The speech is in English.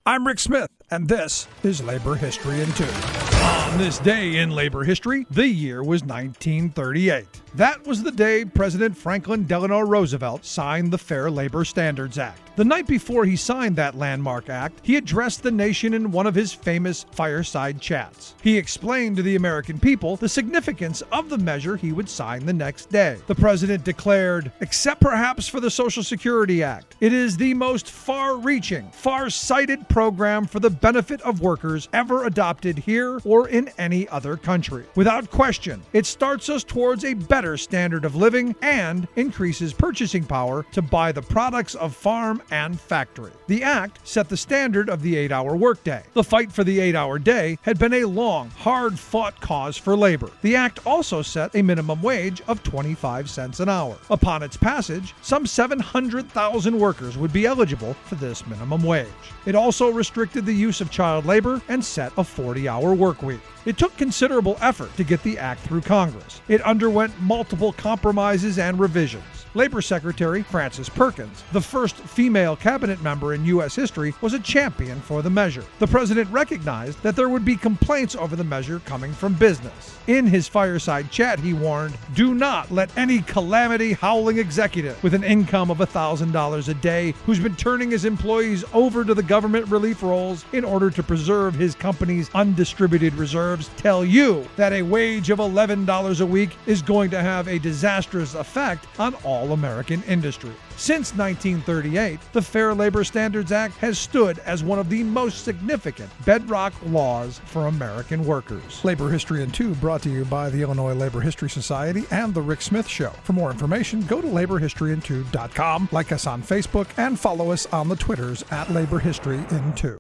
I'm Rick Smith, and this is Labor History in 2. On this day in labor history, the year was 1938. That was the day President Franklin Delano Roosevelt signed the Fair Labor Standards Act. The night before he signed that landmark act, he addressed the nation in one of his famous fireside chats. He explained to the American people the significance of the measure he would sign the next day. The president declared, "Except perhaps for the Social Security Act, it is the most far-reaching, far-sighted program for the benefit of workers ever adopted here or in any other country. Without question, it starts us towards a better standard of living and increases purchasing power to buy the products of farm and factory." The act set the standard of the 8-hour workday. The fight for the 8-hour day had been a long, hard-fought cause for labor. The act also set a minimum wage of 25 cents an hour. Upon its passage, some 700,000 workers would be eligible for this minimum wage. It also restricted the use of child labor and set a 40-hour work week. It took considerable effort to get the act through Congress. It underwent multiple compromises and revisions. Labor Secretary Frances Perkins, the first female cabinet member in U.S. history, was a champion for the measure. The president recognized that there would be complaints over the measure coming from business. In his fireside chat, he warned, "Do not let any calamity howling executive with an income of $1,000 a day who's been turning his employees over to the government relief rolls in order to preserve his company's undistributed reserves tell you that a wage of $11 a week is going to have a disastrous effect on all American industry." Since 1938, the Fair Labor Standards Act has stood as one of the most significant bedrock laws for American workers. Labor History in 2 brought to you by the Illinois Labor History Society and The Rick Smith Show. For more information, go to laborhistoryin2.com, like us on Facebook, and follow us on the Twitters at Labor History in 2.